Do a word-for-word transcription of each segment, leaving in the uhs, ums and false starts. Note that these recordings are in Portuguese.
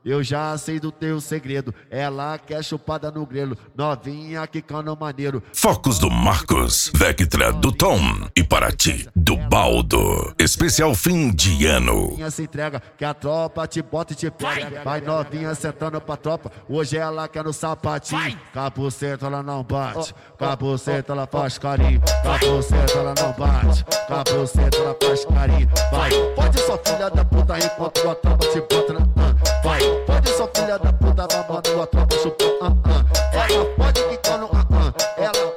Eu já sei do teu segredo, ela quer chupada no grelo, novinha quicando maneiro. Focos do Marcos, Vectra do Tom e Paraty do Baldo. Especial fim de ano. Se entrega, que a tropa te bota e te pega. Vai novinha sentando pra tropa, hoje ela quer no sapatinho. Capuceta ela não bate, capuceta ela faz carinho. Capuceta ela não bate, capuceta ela faz carinho. Vai, pode só filha da puta enquanto a tropa te bota na... Vai, pode só filha da puta mamando a tropa chupando. Ela pode quicar no... Ela...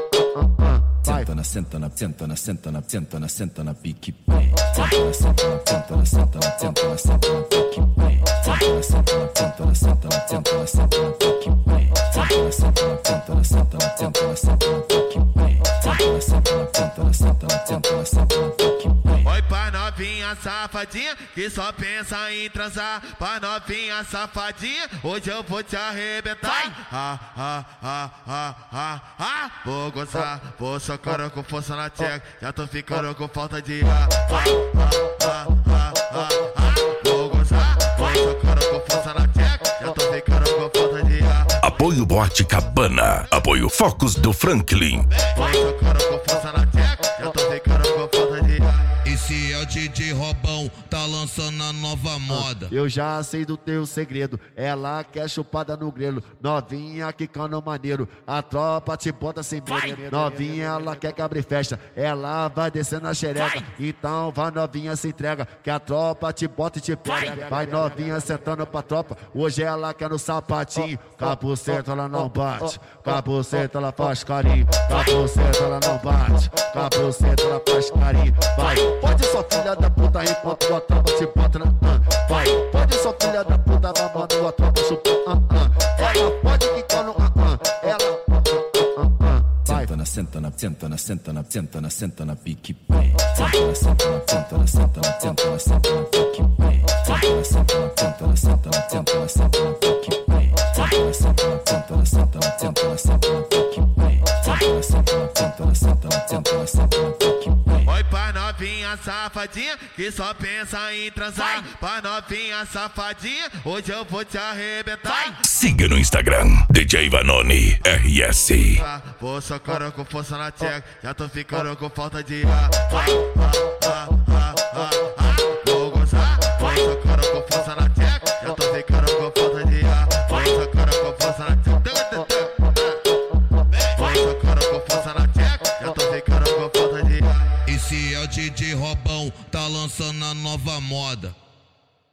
Senta na, senta na, senta na, senta na, senta na, senta na pique play. Senta na, senta na, senta na, senta na, senta na, senta na pique play. Senta na, senta na, senta na, senta na, senta na, senta na pique play. Senta na, senta na, senta na, senta na, senta na, senta na pique play. Senta na, senta na, senta na, senta na, senta na, senta na pique play. Oi pra novinha safadinha que só pensa em transar. Pra novinha safadinha, hoje eu vou te arrebentar. Ah, ah, ah, ah, ah, ah. Vou gozar, vou socar com força na tcheca. Já tô ficando com falta de ar. Ah, ah, ah, ah, ah, ah. Vou gozar, vou socar com força na tcheca. Já tô ficando com falta de ar. Apoio Boate Cabana. Apoio Focos do Franklin. Vou socar com força na tcheca. Já tô ficando com falta de ar. Esse é o D J Robão, tá lançando a nova moda. Eu já sei do teu segredo, ela quer chupada no grelo, novinha quicando maneiro. A tropa te bota sem medo, novinha ela quer que abre festa, ela vai descendo a xereca. Então vai novinha se entrega, que a tropa te bota e te pega. Vai novinha sentando pra tropa, hoje ela quer no sapatinho. Capuceta ela não bate, capuceta ela faz carinho. Capuceta ela não bate, capuceta ela faz carinho. Vai, pode só filha da puta enquanto a tropa te bota na... Vai, pode só filha da puta mamando a tropa chupando. Ela pode quicar no... Ela... Senta na, senta na, senta na, senta na, senta na, senta na pique play. Senta na, senta na, senta na, senta na, senta na, senta na pique play. Senta na, senta na, senta na, senta na, senta na, senta na pique play. Senta na, senta na, senta na, senta na, senta na, senta na pique play. Senta na, senta na, senta na, senta na, senta na, senta na pique play. Oi pra novinha safadinha que só pensa em transar. Pra novinha safadinha, hoje eu vou te arrebentar. Siga no Instagram, D J Vanoni R S. Vou socar com força na tcheca, já tô ficando com falta de ar. Ah, ah, ah, ah, ah, ah. Vou gozar, vou socar com força na tcheca, já tô ficando com falta de ar. Vou socar com força na tcheca, vou socar com força na tcheca, já tô ficando com falta de ar. Esse é o D J Robão, tá lançando a nova moda.